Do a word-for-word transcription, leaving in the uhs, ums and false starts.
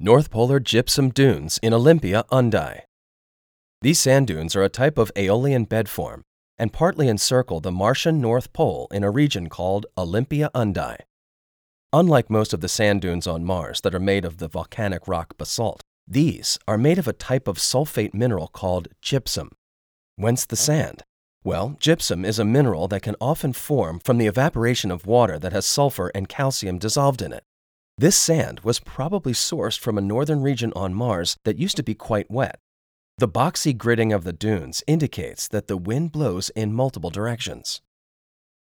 North Polar Gypsum Dunes in Olympia, Undai. These sand dunes are a type of aeolian bedform and partly encircle the Martian North Pole in a region called Olympia Undai. Unlike most of the sand dunes on Mars that are made of the volcanic rock basalt, these are made of a type of sulfate mineral called gypsum. Whence the sand? Well, gypsum is a mineral that can often form from the evaporation of water that has sulfur and calcium dissolved in it. This sand was probably sourced from a northern region on Mars that used to be quite wet. The boxy gridding of the dunes indicates that the wind blows in multiple directions.